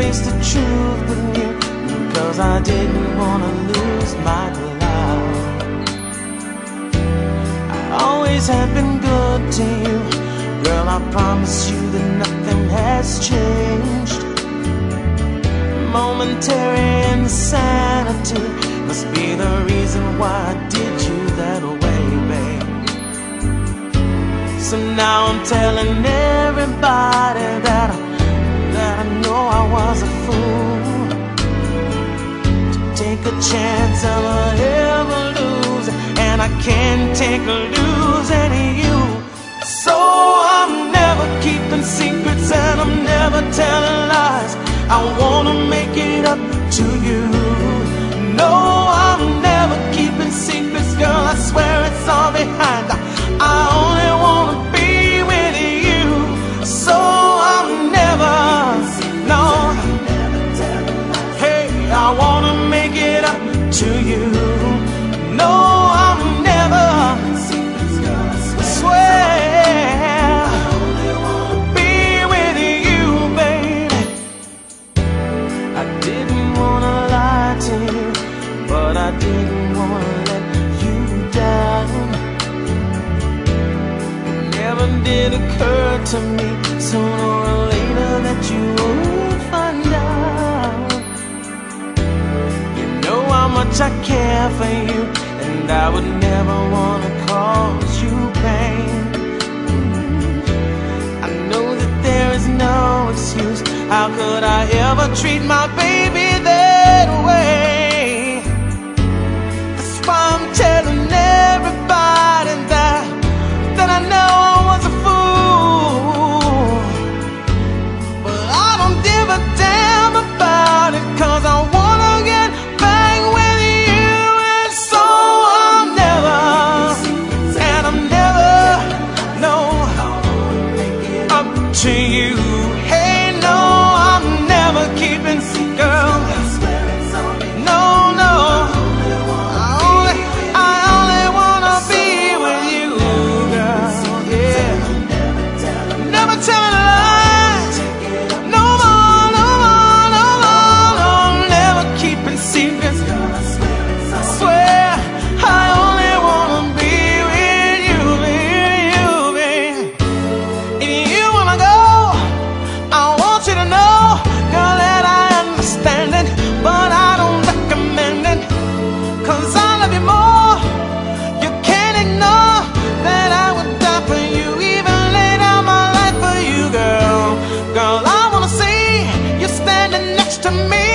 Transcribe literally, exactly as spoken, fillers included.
face the truth with you, because I didn't want to lose my love. I always have been good to you, girl, I promise you that nothing has changed. Momentary insanity must be the reason why I did you that way, babe. So now I'm telling everybody that I, that I know I was a fool to take a chance of ever losing, and I can't take a losing you. So I'm never keeping secrets and I'm never telling lies. I wanna make it up to you. No, I'm never keeping secrets, girl, I swear it's all behind. I only wanna be with you. So I'm never, no, hey, I wanna make it up to you. No, I'm never, swear, be with you, baby. I didn't wanna lie to you, but I didn't wanna let you down. It never did occur to me sooner or later that you would find out. You know how much I care for you, and I would never wanna cause you pain. I know that there is no excuse. How could I ever treat my baby that way? That's why I'm telling everybody that that I know I was a fool, but I don't give a damn about it, 'cause I wanna get back with you. And so I'm never, and I'm never, no, up to you. Hey, no, I'm never keeping, girl, no, no, I only, I only wanna be with you, girl, yeah. Never telling lies, no more, no more, no more, no, never keeping secrets. I swear I only wanna be with you, with you, babe. If you wanna go, I want you to know, girl, that I understand it, but I don't recommend it, 'cause I love you more. You can't ignore that I would die for you, even lay down my life for you, girl. Girl, I wanna see you standing next to me.